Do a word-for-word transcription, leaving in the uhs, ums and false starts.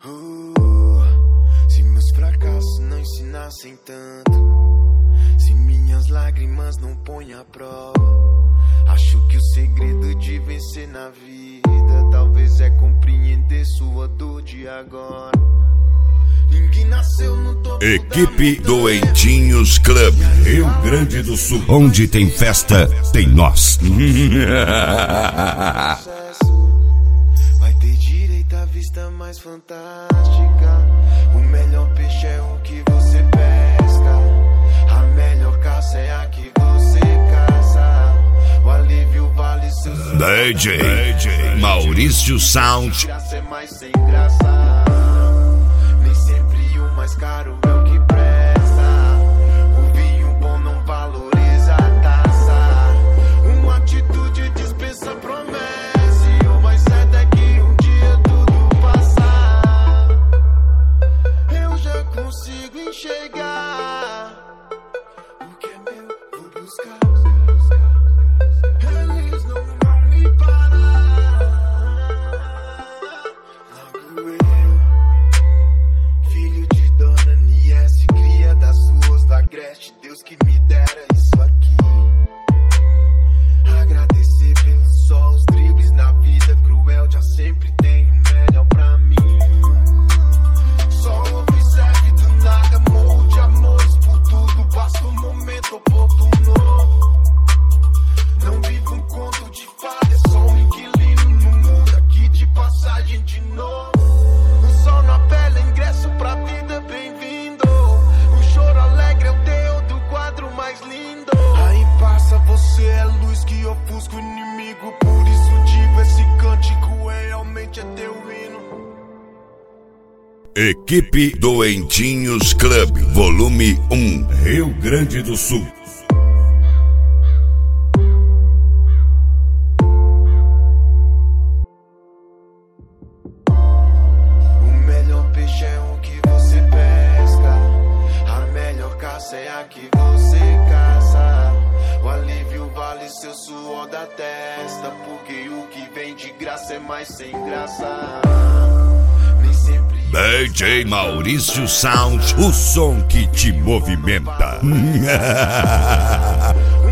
Uh, se meus fracassos não ensinassem tanto, se minhas lágrimas não põem à prova, acho que o segredo de vencer na vida talvez é compreender sua dor de agora. Ninguém nasceu no topo. Equipe Doentinhos Club, Rio Grande do Sul. Onde tem festa, tem nós. Vai ter direito à vista mais fantástica. O melhor peixe é o que você pesca. A melhor caça é a que você caça. O alívio vale seus D J, D J Maurício Sound. Graça é mais sem graça. Nem sempre o mais caro é o que presta. O vinho bom não valoriza a taça. Uma atitude dispensa promessa. E o mais certo é que um dia tudo passar. Eu já consigo enxergar. O que é meu, vou buscar. Eles não vão me parar. Logo eu, filho de Dona Niesse, cria das ruas da Agreste, Deus que me dera isso aqui. Agradecer pelos só os dribles na vida cruel, já sempre tem o melhor pra mim. Só observe do nada, morro de amores por tudo, basta um momento oportuno. Não vivo um conto de fada, é só um inquilino no mundo aqui de passagem de novo. O sol na pele, ingresso pra vida, bem-vindo. O choro alegre é o teu do quadro mais lindo. Aí passa, você é luz que ofusca o inimigo. Por isso digo, esse cântico é realmente é teu hino. Equipe Doentinhos Club, volume um, Rio Grande do Sul. O melhor peixe é o que você pesca. A melhor caça é a que você caça. O alívio vale seu suor da testa. Porque o que vem de graça é mais sem graça. Nem sempre D J Maurício Sound, o som que te movimenta.